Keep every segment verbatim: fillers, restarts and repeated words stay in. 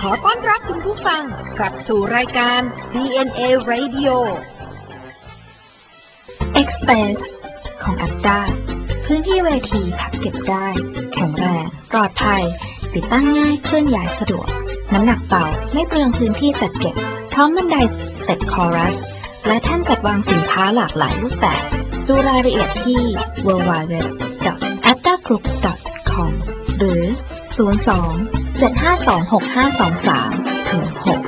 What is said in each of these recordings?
อต้อนรับคุณผู้ฟังกลับสู่รายการ ดี เอ็น เอ Radio Express ของ Aptar พื้นที่เวทีพักเก็บได้แข็งแรงปลอดภัยติดตั้งง่ายเคลื่อนย้ายสะดวกน้ำหนักเบาไม่เปลืองพื้นที่จัดเก็บพร้อมบันไดสเต็ปคอรัสและแท่นจัดวางสินค้าหลากหลายรูปแบบดูรายละเอียดที่ ดับเบิลยู ดับเบิลยู ดับเบิลยู ดอท แอปตากรุ๊ป ดอท คอม หรือ ศูนย์ สอง เจ็ด ห้า สอง หก ห้า สอง สาม ถึง หก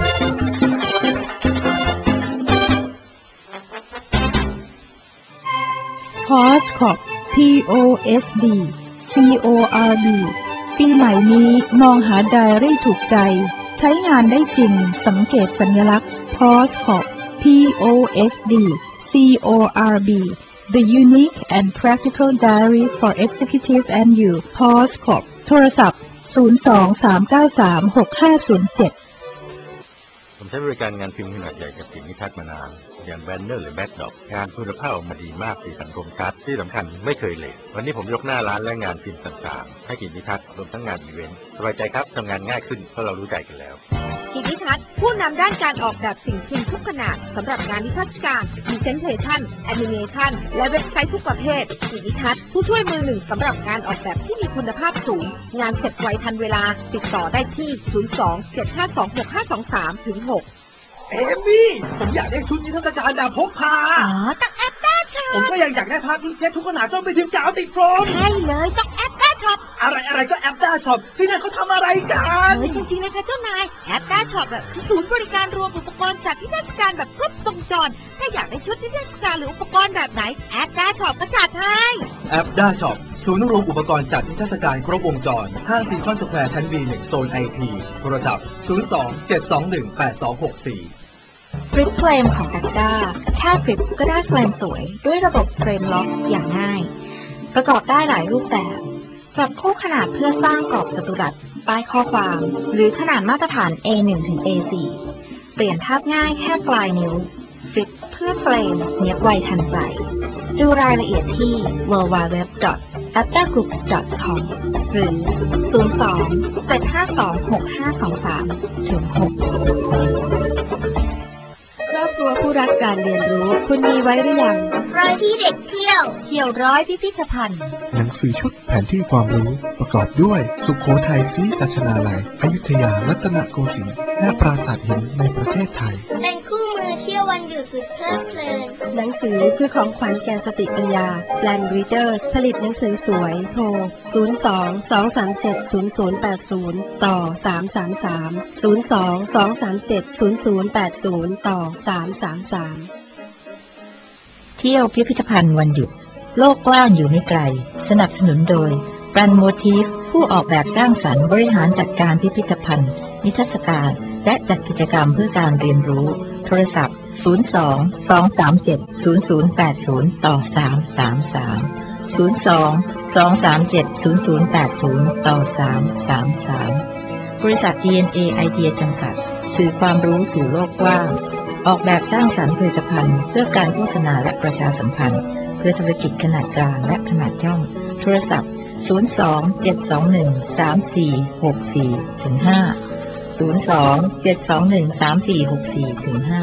พอส คอร์ป พี โอ เอส ดี ซี โอ อาร์ บี ปีใหม่นี้มองหาไดอารี่ถูกใจใช้งานได้จริงสังเกตสัญลักษณ์ พอส คอร์ป พี โอ เอส ดี ซี โอ อาร์ บี The Unique and Practical Diary for Executive and You พอส คอร์ป โทรศัพท์ ศูนย์ สอง สาม เก้า สาม หก ห้า ศูนย์ เจ็ดผมใช้บริการงานพิมพ์ขนาดใหญ่กับสินนิทัศน์มานานอย่างแบนเนอร์หรือแบ็คดรอปงานคุณภาพออกมาดีมากสีสันคมชัดที่สำคัญไม่เคยเลทวันนี้ผมยกหน้าร้านและงานพิมพ์ต่างๆให้สินนิทัศน์รวมทั้งงานอีเวนต์สบายใจครับทำงานง่ายขึ้นเพราะเรารู้ใจกันแล้วสินนิทัศน์ผู้นำด้านการออกแบบสิ่งพิมพ์ทุกขนาดสำหรับงานนิทรรศการพรีเซนเทชั่นแอนิเมชันและเว็บไซต์ทุกประเภทสินนิทัศน์ผู้ช่วยมือหนึ่งสำหรับงานออกแบบที่มีคุณภาพสูงงานเสร็จไวทันเวลาติดต่อได้ที่ ศูนย์ สอง เจ็ด ห้า สอง หก ห้า สอง สาม ถึง หกเอมี่ผมอยากได้ชุดนิทรรศการแบบพกพาอ๋อต้องแอปต้าช็อปผมก็ยังอยากได้ผ้าพิมพ์เช็ดทุกขนาดจนไปถึงกาวติดพรมใช่เลยต้องแอปต้าช็อปอะไรอะไรก็แอปต้าช็อปที่นั่นเขาทำอะไรกันเฮ้ยจริงๆนะคะเจ้านายแอปต้าช็อปแบบศูนย์บริการรวมอุปกรณ์จัดนิทรรศการแบบครบวงจรถ้าอยากได้ชุดนิทรรศการหรืออุปกรณ์แบบไหนแอปต้าช็อปก็จัดให้แอปต้าช็อปศูนย์รวมอุปกรณ์จัดนิทรรศการครบวงจรห้างซีคอนสแควร์ชั้น บี หนึ่ง โซน ไอ ที โทรศัพท์ ศูนย์ สอง เจ็ด สอง หนึ่ง แปด สอง หก สี่ฟลิปเฟรมของ Aptar แค่ฟลิปก็ได้เฟรมสวยด้วยระบบเฟรมล็อกอย่างง่ายประกอบได้หลายรูปแบบจับคู่ขนาดเพื่อสร้างกรอบจัตุรัสป้ายข้อความหรือขนาดมาตรฐาน เอ หนึ่ง ถึง เอ สี่ เปลี่ยนภาพง่ายแค่ปลายนิ้วฟลิปเพื่อเฟรมเนียบไวทันใจดูรายละเอียดที่ ดับเบิลยู ดับเบิลยู ดับเบิลยู ดอท แอปตากรุ๊ป ดอท คอม หรือ ศูนย์ สอง เจ็ด ห้า สอง หก ห้า สอง สาม ถึง หกครอบครัวผู้รักการเรียนรู้คุณมีไว้หรือยังร้อยที่เด็กเที่ยวเที่ยวร้อยพิพิธภัณฑ์หนังสือชุดแผนที่ความรู้ประกอบด้วยสุโขทัยศรีสัชนาลัยอยุธยารัตนโกสินทร์และปราสาทหินในประเทศไทยเป็นคู่มือเที่ยววันหยุดสุดเพลิดเพลินหนังสือคือของขวัญแก่สติปัญญาแบรนด์รีเดอร์ผลิตหนังสือสวยโทรศูนย์ สอง สอง สาม เจ็ด ศูนย์ ศูนย์ แปด ศูนย์ต่อสาม สาม สาม ศูนย์ สอง สอง สาม เจ็ด ศูนย์ ศูนย์ แปด ศูนย์ต่อสาม สาม สามเที่ยวพิพิธภัณฑ์วันหยุดโลกกว้างอยู่ไม่ไกลสนับสนุนโดยแบรนด์โมทีฟผู้ออกแบบสร้างสรรค์บริหารจัดการพิพิธภัณฑ์นิทรรศการและจัดกิจกรรมเพื่อการเรียนรู้โทรศัพท์ ศูนย์ สอง สอง สาม เจ็ด ศูนย์ ศูนย์ แปด ศูนย์ต่อสาม สาม สาม ศูนย์ สอง สอง สาม เจ็ด ศูนย์ ศูนย์ แปด ศูนย์ต่อสาม สาม สามบริษัท ดี เอ็น เอ ไอเดียจำกัดสื่อความรู้สู่โลกกว้างออกแบบสร้างสรรค์ผลิตภัณฑ์เพื่อการโฆษณาและประชาสัมพันธ์เพื่อธุรกิจขนาดกลางและขนาดย่อมโทรศัพท์ ศูนย์ สอง เจ็ด สอง หนึ่ง สาม สี่ หก สี่ ถึง ห้า ศูนย์ สอง เจ็ด สอง หนึ่ง สาม สี่ หก สี่ ถึง ห้า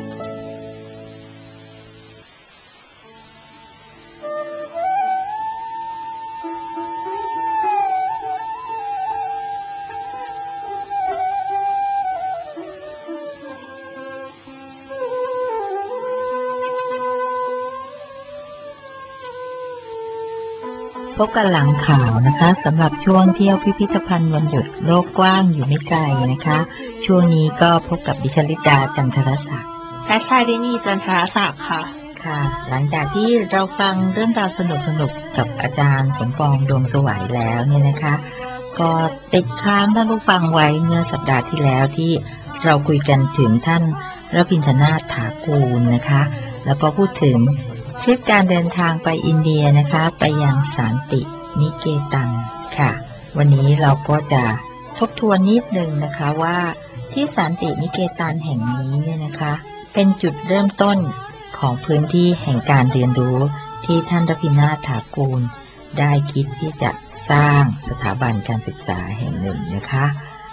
พบกันหลังข่าวนะคะสำหรับช่วงเที่ยวพิพิธภัณฑ์วันหยุดโลกกว้างอยู่ไม่ไกลนะคะช่วงนี้ก็พบกับดิฉันลิดาจันทรศักดิ์และชายดินีจันทรศักดิ์ค่ะค่ะหลังจากที่เราฟังเรื่องราวสนุกๆกับอาจารย์สมปองดวงสวัยแล้วเนี่ยนะคะก็ติดค้างท่านผู้ฟังไว้เมื่อสัปดาห์ที่แล้วที่เราคุยกันถึงท่านรพินทนาถถากูลนะคะแล้วก็พูดถึงทริปการเดินทางไปอินเดียนะคะไปยังสันตินิเกตันค่ะวันนี้เราก็จะทบทวนนิดนึงนะคะว่าที่สันตินิเกตันแห่งนี้เนี่ยนะคะเป็นจุดเริ่มต้นของพื้นที่แห่งการเรียนรู้ที่ท่านรพินนาถถากูลได้คิดที่จะสร้างสถาบันการศึกษาแห่งหนึ่งนะคะ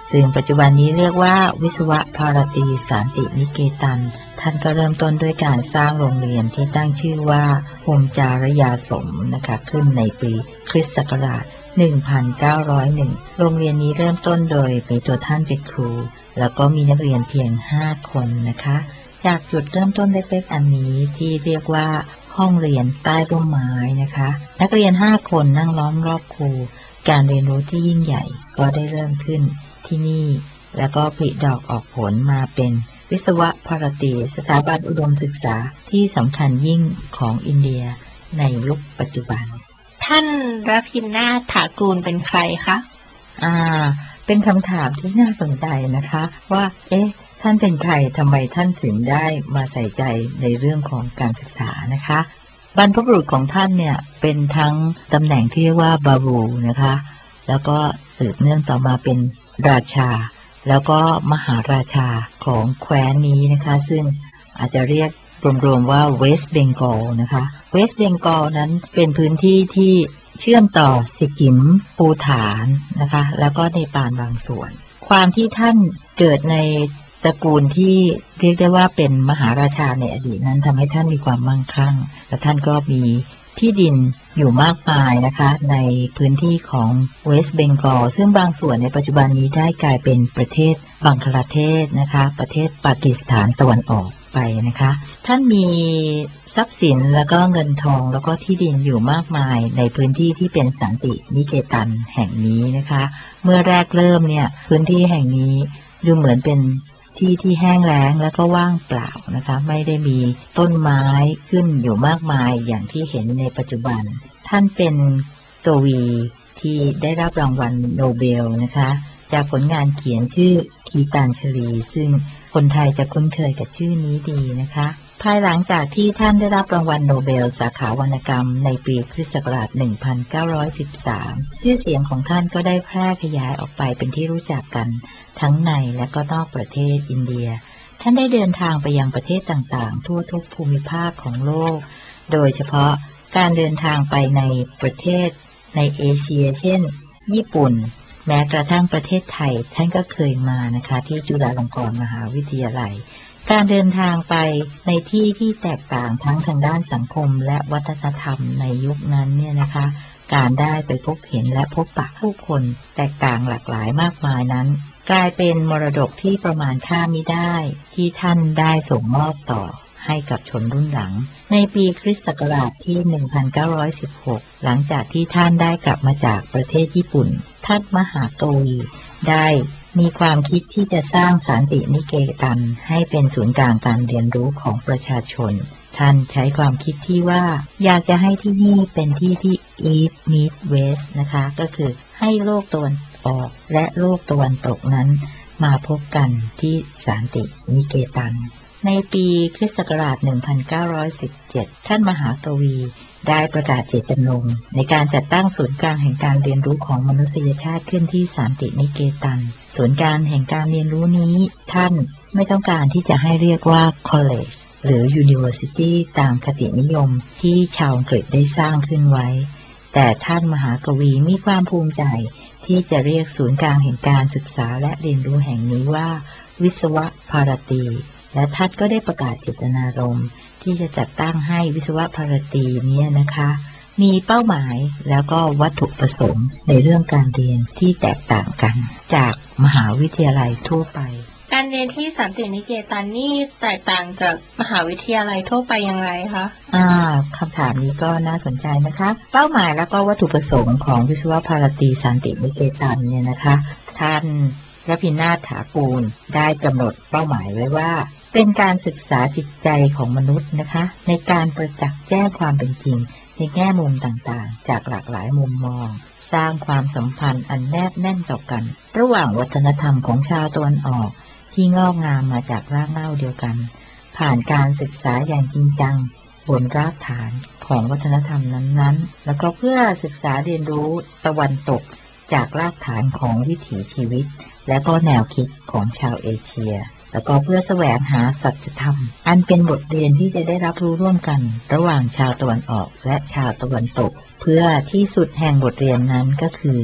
ซึ่งปัจจุบันนี้เรียกว่าวิศวภารตีสันตินิเกตันท่านก็เริ่มต้นด้วยการสร้างโรงเรียนที่ตั้งชื่อว่าโฮมจารยาสมนะคะขึ้นในปีคริสต์ศักราชหนึ่งพันเก้าร้อยเอ็ด โรงเรียนนี้เริ่มต้นโดยมีตัวท่านเป็นครูแล้วก็มีนักเรียนเพียงห้าคนนะคะจากจุดเริ่มต้นเล็กๆอันนี้ที่เรียกว่าห้องเรียนใต้ร่มไม้นะคะนักเรียนห้าคนนั่งล้อมรอบครูการเรียนรู้ที่ยิ่งใหญ่ก็ได้เริ่มขึ้นที่นี่แล้วก็ผลิดอกออกผลมาเป็นวิศวภารตีสถาบันอุดมศึกษาที่สำคัญยิ่งของอินเดียในยุคปัจจุบันท่านรพินนาถถากูลเป็นใครคะอ่าเป็นคำถามที่น่าสนใจนะคะว่าเอ๊ะท่านเป็นใครทำไมท่านถึงได้มาใส่ใจในเรื่องของการศึกษานะคะบรรพบุรุษของท่านเนี่ยเป็นทั้งตำแหน่งที่เรียกว่าบารูนะคะแล้วก็สืบเนื่องต่อมาเป็นราชาแล้วก็มหาราชาของแคว้นนี้นะคะซึ่งอาจจะเรียกรวมๆว่าเวสต์เบงกอลนะคะเวสต์เบงกอลนั้นเป็นพื้นที่ที่เชื่อมต่อสิกิมปูฐานนะคะแล้วก็เนปาลบางส่วนความที่ท่านเกิดในตระกูลที่เรียกได้ว่าเป็นมหาราชาในอดีตนั้นทำให้ท่านมีความมั่งคั่งและท่านก็มีที่ดินอยู่มากมายนะคะในพื้นที่ของเวสต์เบงกอลซึ่งบางส่วนในปัจจุบันนี้ได้กลายเป็นประเทศบังคลาเทศนะคะประเทศปากีสถานตะวันออกไปนะคะท่านมีทรัพย์สินแล้วก็เงินทองแล้วก็ที่ดินอยู่มากมายในพื้นที่ที่เป็นสันตินิเกตันแห่งนี้นะคะเมื่อแรกเริ่มเนี่ยพื้นที่แห่งนี้ดูเหมือนเป็นที่ที่แห้งแล้งแล้วก็ว่างเปล่านะคะไม่ได้มีต้นไม้ขึ้นอยู่มากมายอย่างที่เห็นในปัจจุบันท่านเป็นกวีที่ได้รับรางวัลโนเบลนะคะจากผลงานเขียนชื่อคีตานชลีซึ่งคนไทยจะคุ้นเคยกับชื่อนี้ดีนะคะภายหลังจากที่ท่านได้รับรางวัลโนเบลสาขาวรรณกรรมในปีคริสต์ศักราชหนึ่งพันเก้าร้อยสิบสามชื่อเสียงของท่านก็ได้แพร่ขยายออกไปเป็นที่รู้จักกันทั้งในและก็นอกประเทศอินเดียท่านได้เดินทางไปยังประเทศต่างๆทั่วทุกภูมิภาคของโลกโดยเฉพาะการเดินทางไปในประเทศในเอเชียเช่นญี่ปุ่นแม้กระทั่งประเทศไทยท่านก็เคยมานะคะที่จุฬาลงกรณ์มหาวิทยาลัยการเดินทางไปในที่ที่แตกต่างทั้งทางด้านสังคมและวัฒนธรรมในยุคนั้นเนี่ยนะคะการได้ไปพบเห็นและพบปะผู้คนแตกต่างหลากหลายมากมายนั้นกลายเป็นมรดกที่ประมาณค่ามิได้ที่ท่านได้ส่งมอบต่อให้กับชนรุ่นหลังในปีคริสต์ศักราชที่หนึ่งพันเก้าร้อยสิบหกหลังจากที่ท่านได้กลับมาจากประเทศญี่ปุ่นท่านมหากวีได้มีความคิดที่จะสร้างสันตินิเกตันให้เป็นศูนย์กลางการเรียนรู้ของประชาชนท่านใช้ความคิดที่ว่าอยากจะให้ที่นี่เป็นที่ที่ East Meet West นะคะก็คือให้โลกตะวันออกและโลกตะวันตกนั้นมาพบกันที่สันตินิเกตันในปีคริสต์ศักราชหนึ่งพันเก้าร้อยสิบเจ็ดท่านมหากวีได้ประกาศเจตจำนงในการจัดตั้งศูนย์กลางแห่งการเรียนรู้ของมนุษยชาติขึ้นที่สันตินิเกตันศูนย์กลางแห่งการเรียนรู้นี้ท่านไม่ต้องการที่จะให้เรียกว่า college หรือ university ตามคตินิยมที่ชาวอังกฤษได้สร้างขึ้นไว้แต่ท่านมหากวีมีความภูมิใจที่จะเรียกศูนย์กลางแห่งการศึกษาและเรียนรู้แห่งนี้ว่าวิศวภารตีและท่านก็ได้ประกาศเจตนารมณ์ที่จะจัดตั้งให้วิศวภารตีนี้นะคะมีเป้าหมายแล้วก็วัตถุประสงค์ในเรื่องการเรียนที่แตกต่างกันจากมหาวิทยาลัยทั่วไปการเรียนที่สันตินิเกตันนี่แตกต่างจากมหาวิทยาลัยทั่วไปอย่างไรคะอ่าคำถามนี้ก็น่าสนใจนะคะเป้าหมายแล้วก็วัตถุประสงค์ของวิศวภารตีสันตินิเกตันเนี่ยนะคะท่านรพินนาถถากูลได้กำหนดเป้าหมายไว้ว่าเป็นการศึกษาจิตใจของมนุษย์นะคะในการประจักษ์แจ้งความเป็นจริงในแง่มุมต่างๆจากหลากหลายมุมมองสร้างความสัมพันธ์อันแนบแน่นต่อกันระหว่างวัฒนธรรมของชาวตะวันออกที่งอกงามมาจากรากเหง้าเดียวกันผ่านการศึกษาอย่างจริงจังบนรากฐานของวัฒนธรรมนั้นๆแล้วก็เพื่อศึกษาเรียนรู้ตะวันตกจากรากฐานของวิถีชีวิตและก็แนวคิดของชาวเอเชียแล้วก็เพื่อแสวงหาสัจธรรมอันเป็นบทเรียนที่จะได้รับรู้ร่วมกันระหว่างชาวตะวันออกและชาวตะวันตกเพื่อที่สุดแห่งบทเรียนนั้นก็คือ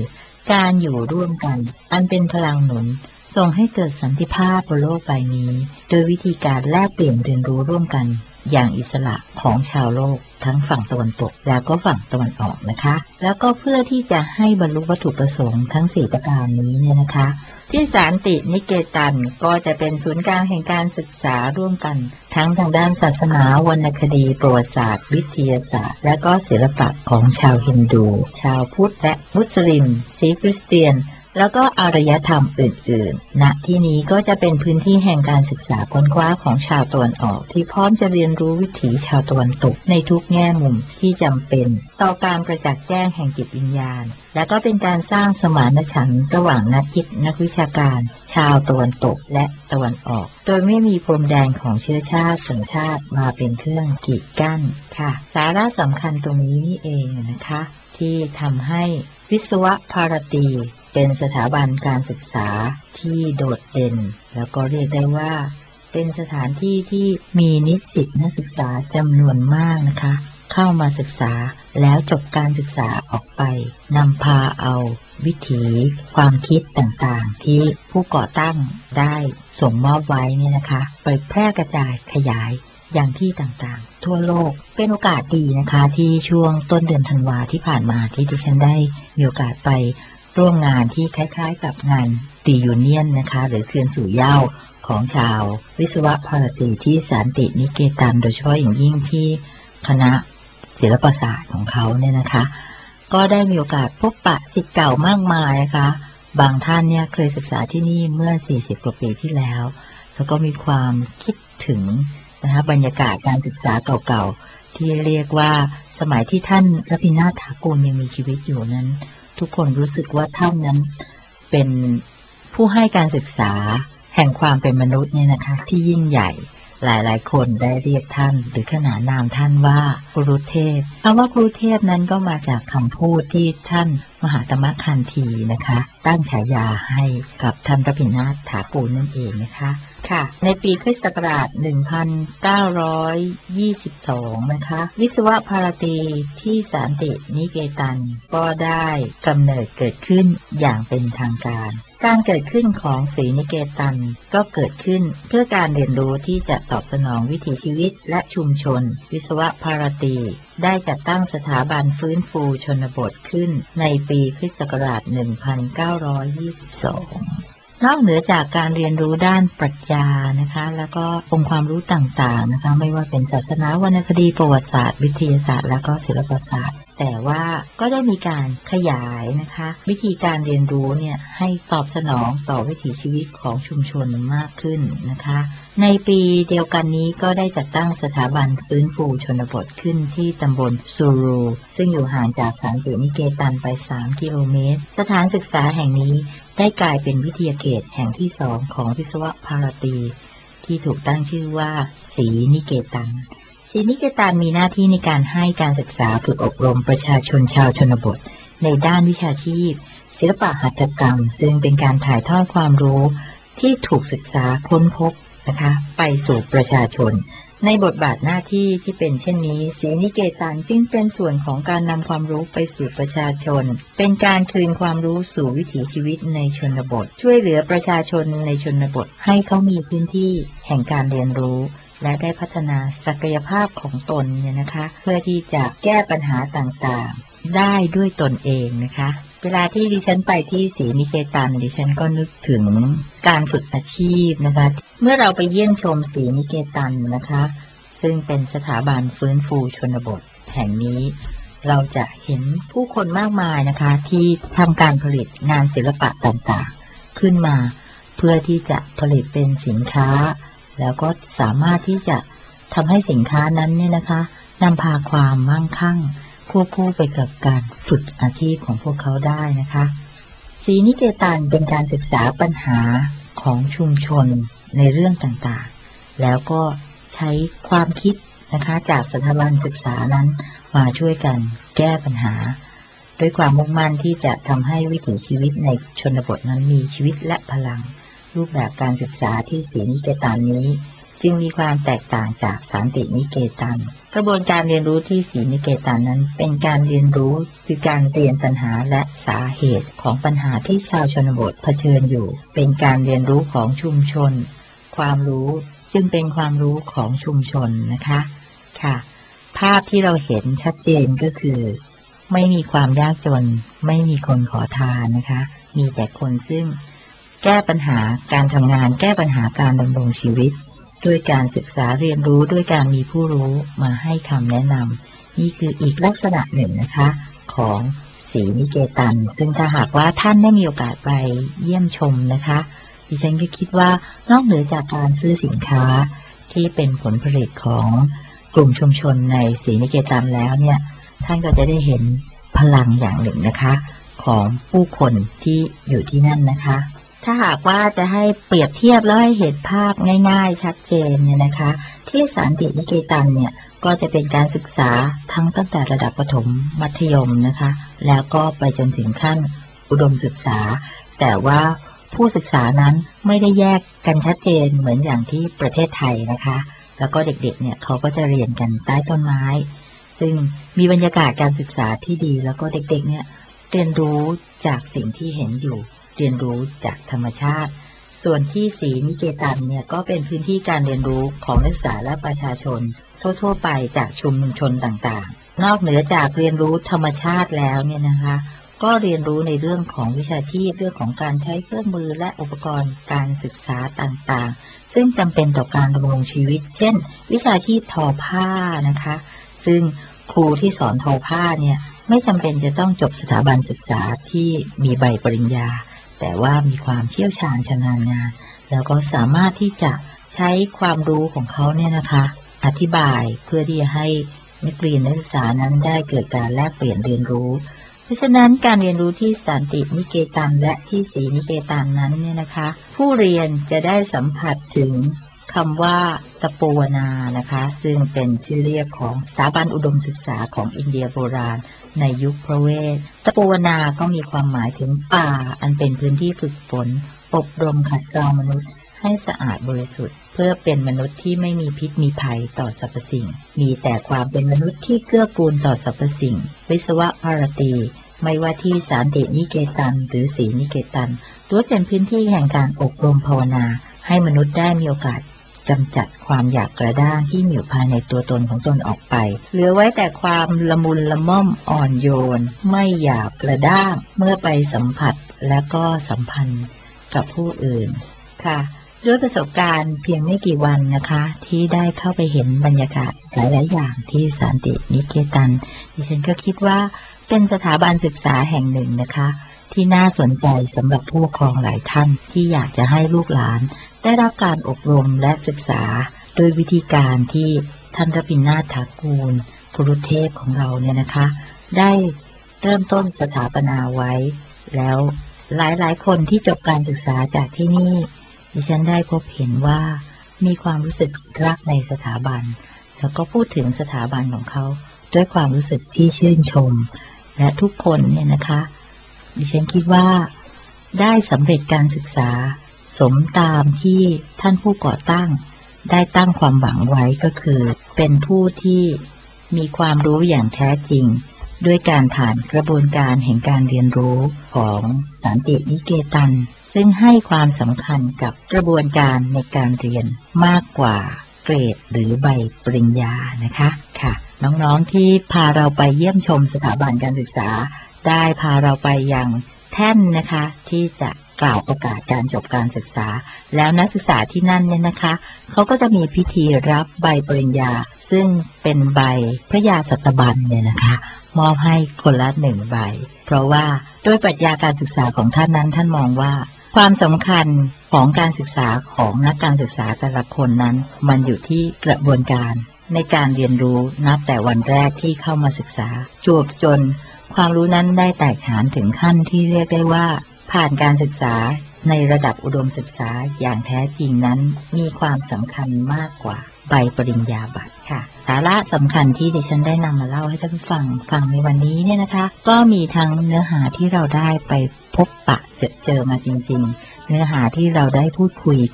การอยู่ร่วมกันอันเป็นพลังหนุนส่งให้เกิดสันติภาพบนโลกใบนี้โดยวิธีการแลกเปลี่ยนเรียนรู้ร่วมกันอย่างอิสระของชาวโลกทั้งฝั่งตะวันตกแล้วก็ฝั่งตะวันออกนะคะแล้วก็เพื่อที่จะให้บรรลุวัตถุประสงค์ทั้งสี่ประการนี้เนี่ยนะคะที่สันตินิเกตันก็จะเป็นศูนย์กลางแห่งการศึกษาร่วมกันทั้งทางด้านศาสนาวรรณคดีประวัติศาสตร์วิทยาศาสตร์และก็ศิลปะของชาวฮินดูชาวพุทธและมุสลิมซีคริสเตียนแล้วก็อารยธรรมอื่นๆณที่นี้ก็จะเป็นพื้นที่แห่งการศึกษาค้นคว้าของชาวตะวันออกที่พร้อมจะเรียนรู้วิถีชาวตะวันตกในทุกแง่มุมที่จำเป็นต่อการประจักษ์แจ้งแห่งจิตวิญญาณและก็เป็นการสร้างสมานฉันท์ระหว่างนักคิดนักวิชาการชาวตะวันตกและตะวันออกโดยไม่มีพรมแดนของเชื้อชาติสัญชาติมาเป็นเครื่องกีดกั้นค่ะสาระสำคัญตรงนี้นี่เองนะคะที่ทำให้วิศวภารตีเป็นสถาบันการศึกษาที่โดดเด่นแล้วก็เรียกได้ว่าเป็นสถานที่ที่มีนิสิตนักศึกษาจำนวนมากนะคะเข้ามาศึกษาแล้วจบการศึกษาออกไปนำพาเอาวิถีความคิดต่างๆที่ผู้ก่อตั้งได้ส่งมอบไว้เนี่ยนะคะไปแพร่กระจายขยายอย่างที่ต่างๆทั่วโลกเป็นโอกาสดีนะคะที่ช่วงต้นเดือนธันวาที่ผ่านมาที่ดิฉันได้มีโอกาสไปร่วมงานที่คล้ายๆกับงานตียูเนียนนะคะหรือคืนสู่เหย้าของชาววิศวภารตีที่สันตินิเกตันโดยเฉพาะอย่างยิ่งที่คณะศิลปศาสตร์ของเขาเนี่ยนะคะก็ได้มีโอกาสพบปะศิษย์เก่ามากมายนะคะบางท่านเนี่ยเคยศึกษาที่นี่เมื่อสี่สิบกว่าปีที่แล้วแล้วก็มีความคิดถึงนะคะบรรยากาศการศึกษาเก่าๆที่เรียกว่าสมัยที่ท่านรพินาถถากูลยังมีชีวิตอยู่นั้นทุกคนรู้สึกว่าท่านนั้นเป็นผู้ให้การศึกษาแห่งความเป็นมนุษย์เนี่ยนะคะที่ยิ่งใหญ่หลายๆคนได้เรียกท่านหรือขนานนามท่านว่าครูเทพคำว่าครูเทพนั้นก็มาจากคำพูดที่ท่านมหาตมะคันธีนะคะตั้งฉายาให้กับท่านรพินาถถากูลนั่นเองนะคะค่ะในปีคริสต์ศักราชหนึ่งพันเก้าร้อยยี่สิบสองนะคะวิศวภารตีที่สันตินิเกตันก็ได้กำเนิดเกิดขึ้นอย่างเป็นทางการการเกิดขึ้นของศรีนิเกตันก็เกิดขึ้นเพื่อการเรียนรู้ที่จะตอบสนองวิถีชีวิตและชุมชนวิศวภารตีได้จัดตั้งสถาบันฟื้นฟูชนบทขึ้นในปีคริสต์ศักราชหนึ่งพันเก้าร้อยยี่สิบสองนอกเหนือจากการเรียนรู้ด้านปรัชญานะคะแล้วก็องค์ความรู้ต่างๆนะคะไม่ว่าเป็นศาสนาวรรณคดีประวัติศาสตร์วิทยาศาสตร์และก็ศิลปศาสตร์แต่ว่าก็ได้มีการขยายนะคะวิธีการเรียนรู้เนี่ยให้ตอบสนองต่อวิถีชีวิตของชุมชนมากขึ้นนะคะในปีเดียวกันนี้ก็ได้จัดตั้งสถาบันฟื้นฟูชนบทขึ้นที่ตำบลซูรูซึ่งอยู่ห่างจากสันตินิเกตันไปสามกิโลเมตรสถานศึกษาแห่งนี้ได้กลายเป็นวิทยาเขตแห่งที่สองของวิศวภารตีที่ถูกตั้งชื่อว่าศรีนิเกตันศรีนิเกตันมีหน้าที่ในการให้การศึกษาฝึกอบรมประชาชนชาวชนบทในด้านวิชาชีพศิลปะหัตถกรรมซึ่งเป็นการถ่ายทอดความรู้ที่ถูกศึกษาค้นพบนะคะไปสู่ประชาชนในบทบาทหน้าที่ที่เป็นเช่นนี้ศรีนิเกตันจึงเป็นส่วนของการนำความรู้ไปสู่ประชาชนเป็นการคืนความรู้สู่วิถีชีวิตในชนบทช่วยเหลือประชาชนในชนบทให้เขามีพื้นที่แห่งการเรียนรู้และได้พัฒนาศักยภาพของตนเนี่ยนะคะเพื่อที่จะแก้ปัญหาต่างๆได้ด้วยตนเองนะคะเวลาที่ดิฉันไปที่ศรีนิเกตันดิฉันก็นึกถึงการฝึกอาชีพนะคะเมื่อเราไปเยี่ยมชมศรีนิเกตันนะคะซึ่งเป็นสถาบันฟื้นฟูชนบทแห่งนี้เราจะเห็นผู้คนมากมายนะคะที่ทำการผลิตงานศิลปะต่างๆขึ้นมาเพื่อที่จะผลิตเป็นสินค้าแล้วก็สามารถที่จะทำให้สินค้านั้นเนี่ยนะคะนำพาความมั่งคั่งควบคู่ไปกับการฝึกอาชีพของพวกเขาได้นะคะศรีนิเกตันเป็นการศึกษาปัญหาของชุมชนในเรื่องต่างๆแล้วก็ใช้ความคิดนะคะจากสถาบันศึกษานั้นมาช่วยกันแก้ปัญหาด้วยความมุ่งมั่นที่จะทำให้วิถีชีวิตในชนบทนั้นมีชีวิตและพลังรูปแบบการศึกษาที่ศรีนิเกตันนี้จึงมีความแตกต่างจากสันตินิเกตันกระบวนการเรียนรู้ที่ศรีนิเกตันนั้นเป็นการเรียนรู้คือการเรียนปัญหาและสาเหตุของปัญหาที่ชาวชนบทเผชิญอยู่เป็นการเรียนรู้ของชุมชนความรู้จึงเป็นความรู้ของชุมชนนะคะค่ะภาพที่เราเห็นชัดเจนก็คือไม่มีความยากจนไม่มีคนขอทานนะคะมีแต่คนซึ่งแก้ปัญหาการทำงานแก้ปัญหาการดำรงชีวิตด้วยการศึกษาเรียนรู้ด้วยการมีผู้รู้มาให้คำแนะนำนี่คืออีกลักษณะหนึ่งนะคะของศรีนิเกตันซึ่งถ้าหากว่าท่านได้มีโอกาสไปเยี่ยมชมนะคะดิฉันก็คิดว่านอกเหนือจากการซื้อสินค้าที่เป็นผลผลิตของกลุ่มชุมชนในศรีนิเกตันแล้วเนี่ยท่านก็จะได้เห็นพลังอย่างหนึ่งนะคะของผู้คนที่อยู่ที่นั่นนะคะถ้าหากว่าจะให้เปรียบเทียบแล้วให้เห็นภาพง่ายๆชัดเจนเนี่ยนะคะที่สันตินิเกตันเนี่ยก็จะเป็นการศึกษาทั้งตั้งแต่ระดับประถมมัธยมนะคะแล้วก็ไปจนถึงขั้นอุดมศึกษาแต่ว่าผู้ศึกษานั้นไม่ได้แยกกันชัดเจนเหมือนอย่างที่ประเทศไทยนะคะแล้วก็เด็กๆเนี่ยเขาก็จะเรียนกันใต้ต้นไม้ซึ่งมีบรรยากาศการศึกษาที่ดีแล้วก็เด็กๆเนี่ยเรียนรู้จากสิ่งที่เห็นอยู่เรียนรู้จากธรรมชาติส่วนที่ศรีนิเกตันเนี่ยก็เป็นพื้นที่การเรียนรู้ของนักศึกษาและประชาชนทั่วๆไปจากชุมชนต่างๆนอกเหนือจากเรียนรู้ธรรมชาติแล้วเนี่ยนะคะก็เรียนรู้ในเรื่องของวิชาชีพเรื่องของการใช้เครื่องมือและอุปกรณ์การศึกษาต่างๆซึ่งจำเป็นต่อการดำรงชีวิตเช่นวิชาชีพทอผ้านะคะซึ่งครูที่สอนทอผ้าเนี่ยไม่จำเป็นจะต้องจบสถาบันศึกษาที่มีใบปริญญาแต่ว่ามีความเชี่ยวชาญชำนาญงานแล้วก็สามารถที่จะใช้ความรู้ของเขาเนี่ยนะคะอธิบายเพื่อที่จะให้นักเรียนนักศึกษานั้นได้เกิดการแลกเปลี่ยนเรียนรู้เพราะฉะนั้นการเรียนรู้ที่สันตินิเกตันและที่ศรีนิเกตันนั้นเนี่ยนะคะผู้เรียนจะได้สัมผัสถึงคำว่าตะโปวนานะคะซึ่งเป็นชื่อเรียกของสถาบันอุดมศึกษาของอินเดียโบราณในยุคพระเวทตะโปวนาก็มีความหมายถึงป่าอันเป็นพื้นที่ฝึกฝนอบรมขัดเกลามนุษย์ให้สะอาดบริสุทธิ์เพื่อเป็นมนุษย์ที่ไม่มีพิษมีภัยต่อสรรพสิ่งมีแต่ความเป็นมนุษย์ที่เกื้อกูลต่อสรรพสิ่งวิศวะภารตีไม่ว่าที่สันตินิเกตันหรือศรีนิเกตันล้วนเป็นพื้นที่แห่งการอบรมภาวนาให้มนุษย์ได้มีโอกาสกำจัดความอยากกระด้างที่มีอยู่ภายในตัวตนของตนออกไปเหลือไว้แต่ความละมุนละม่อมอ่อนโยนไม่อยากกระด้างเมื่อไปสัมผัสและก็สัมพันธ์กับผู้อื่นค่ะด้วยประสบการณ์เพียงไม่กี่วันนะคะที่ได้เข้าไปเห็นบรรยากาศหลายๆอย่างที่สันตินิเกตันดิฉันก็คิดว่าเป็นสถาบันศึกษาแห่งหนึ่งนะคะที่น่าสนใจสำหรับผู้ปกครองหลายท่านที่อยากจะให้ลูกหลานได้รับการอบรมและศึกษาโดยวิธีการที่ท่านรพินนาถฐากูลครุเทพของเราเนี่ยนะคะได้เริ่มต้นสถาปนาไว้แล้วหลายๆคนที่จบการศึกษาจากที่นี่ดิฉันได้พบเห็นว่ามีความรู้สึกรักในสถาบันแล้วก็พูดถึงสถาบันของเขาด้วยความรู้สึกที่ชื่นชมและทุกคนเนี่ยนะคะดิฉันคิดว่าได้สำเร็จการศึกษาสมตามที่ท่านผู้ก่อตั้งได้ตั้งความหวังไว้ก็คือเป็นผู้ที่มีความรู้อย่างแท้จริงด้วยการผ่านกระบวนการแห่งการเรียนรู้ของสันตินิเกตันซึ่งให้ความสำคัญกับกระบวนการในการเรียนมากกว่าเกรดหรือใบปริญญานะคะค่ะน้องๆที่พาเราไปเยี่ยมชมสถาบันการศึกษาได้พาเราไปยังแท่นนะคะที่จะกล่าวประกาศการจบการศึกษาแล้วนักศึกษาที่นั่นเนี่ยนะคะเขาก็จะมีพิธีรับใบปริญญาซึ่งเป็นใบพระยาสัตบัญเนี่ยนะคะมอบให้คนละหนึ่งใบเพราะว่าด้วยปรัชญาการศึกษาของท่านนั้นท่านมองว่าความสำคัญของการศึกษาของนักการศึกษาแต่ละคนนั้นมันอยู่ที่กระบวนการในการเรียนรู้นับแต่วันแรกที่เข้ามาศึกษาจวบจนความรู้นั้นได้แตกฉานถึงขั้นที่เรียกได้ว่าผ่านการศึกษาในระดับอุดมศึกษาอย่างแท้จริงนั้นมีความสำคัญมากกว่าใบปริญญาบัตรค่ะสาระสำคัญที่ดิฉันได้นำมาเล่าให้ท่านฟังฟังในวันนี้เนี่ยนะคะก็มีทั้งเนื้อหาที่เราได้ไปพบปะเจอเจอมาจริงๆเนื้อหาที่เราได้พูดคุยกับ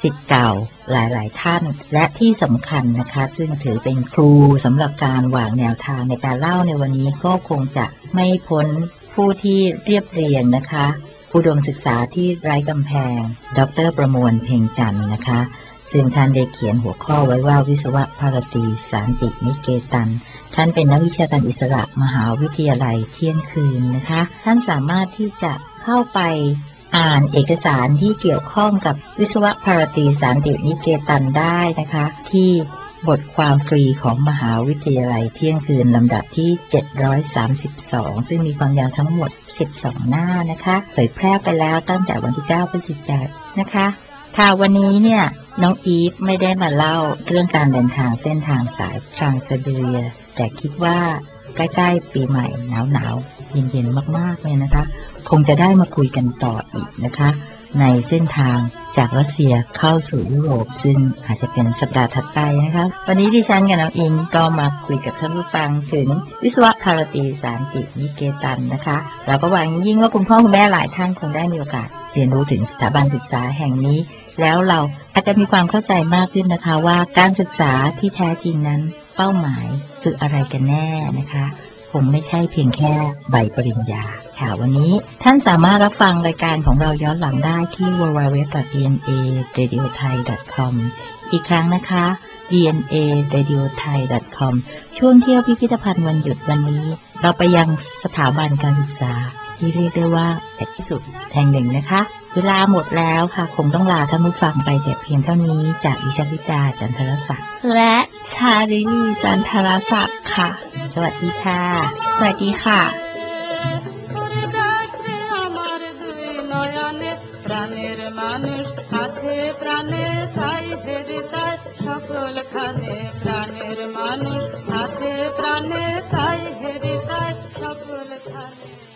ศิษย์เก่าหลายๆท่านและที่สำคัญนะคะซึ่งถือเป็นครูสำหรับการวางแนวทางในการเล่าในวันนี้ก็คงจะไม่พ้นผู้ที่เรียบเรียงนะคะอุดมศึกษาที่ไร้กำแพงดร.ประมวลเพ็งจันทร์นะคะซึ่งท่านได้เขียนหัวข้อไว้ว่าวิศวภารตีสันตินิเกตันท่านเป็นนักวิชาการอิสระมหาวิทยาลัยเที่ยงคืนนะคะท่านสามารถที่จะเข้าไปอ่านเอกสารที่เกี่ยวข้องกับวิศวภารตีสันตินิเกตันได้นะคะที่บทความฟรีของมหาวิทยาลัยเที่ยงคืนลำดับที่เจ็ดร้อยสามสิบสองซึ่งมีความยาวทั้งหมดสิบสองหน้านะคะเผยแพร่ไปแล้วตั้งแต่วันที่เก้าพฤศจิกายนนะคะค่ะวันนี้เนี่ยน้องอีฟไม่ได้มาเล่าเรื่องการเดินทางเส้นทางสายทรานซิเบียแต่คิดว่าใกล้ๆปีใหม่หนาวๆเย็นๆมากๆเนี่ยนะคะคงจะได้มาคุยกันต่ออีกนะคะในเส้นทางจากรัสเซียเข้าสู่ยุโรปซึ่งอาจจะเป็นสัปดาห์ถัดไปนะคะวันนี้ดิฉันกับน้องอิงก็มาคุยกับท่านผู้ฟังถึงวิศวภารตีสันตินิเกตันนะคะเราก็หวังยิ่งว่าคุณพ่อคุณแม่หลายท่านคงได้มีโอกาสเรียนรู้ถึงสถาบันศึกษาแห่งนี้แล้วเราอาจจะมีความเข้าใจมากขึ้นนะคะว่าการศึกษาที่แท้จริงนั้นเป้าหมายคืออะไรกันแน่นะคะคงไม่ใช่เพียงแค่ใบปริญญาค่ะวันนี้ท่านสามารถรับฟังรายการของเราย้อนหลังได้ที่ ดับเบิลยู ดับเบิลยู ดับเบิลยู ดอท ดี เอ็น เอ เรดิโอไทย ดอท คอม อีกครั้งนะคะ ดี เอ็น เอ เรดิโอไทย ดอท คอม ช่วงเที่ยวพิพิธภัณฑ์วันหยุดวันนี้เราไปยังสถาบันการศึกษาที่เรียกได้ว่าแห่งที่สุดแห่งหนึ่งนะคะเวลาหมดแล้วค่ะคงต้องลาท่านผู้ฟังไปแต่เพียงเท่านี้จากอิชวิตาจันทรศักดิ์และชาลินีจันทรศักดิ์ค่ะสวัสดีค่ะสวัสดีค่ะ প্রাণের মানুষ হাতে প্রাণে তাই হেরে তাই সকল খানে প্রাণের মানুষ হাতে প্রাণে তাই হেরে তাই সকল খানে